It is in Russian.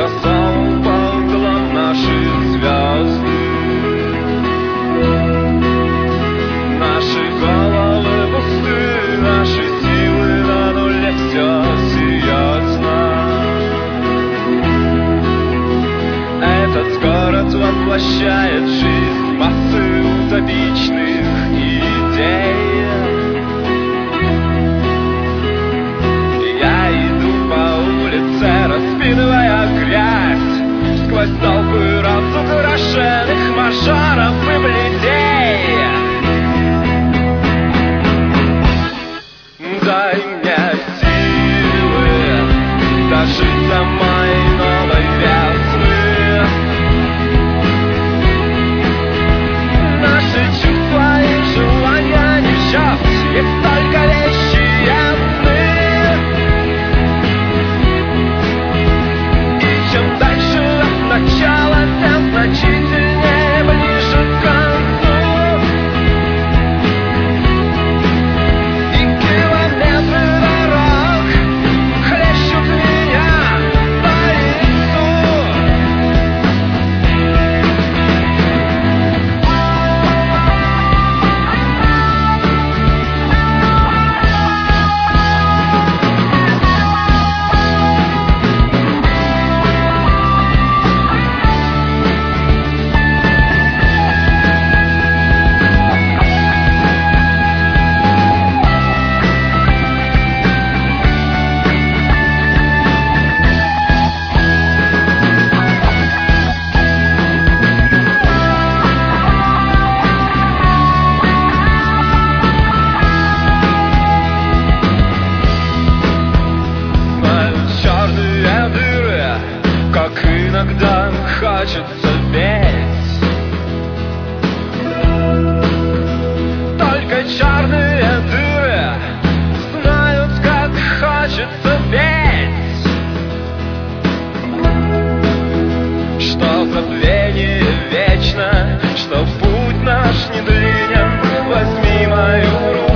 бросал по углам наши звезды. Наши головы пусты, наши силы на нуле, все серьезно. Этот город воплощает жизнь массы утопичных идей. Распинывая грязь сквозь толпы разукрашенных мажоров и бледей. Дай мне силы дожить до моей новой весны. Наши чувства и желания не в счет, и только вещи ясны. Начало тем значительнее, ближе к концу. И километры дорог хлещут меня по лицу. Как иногда хочется петь, только черные дыры знают, как хочется петь. Что забвение вечно, что путь наш не длинен. Возьми мою руку.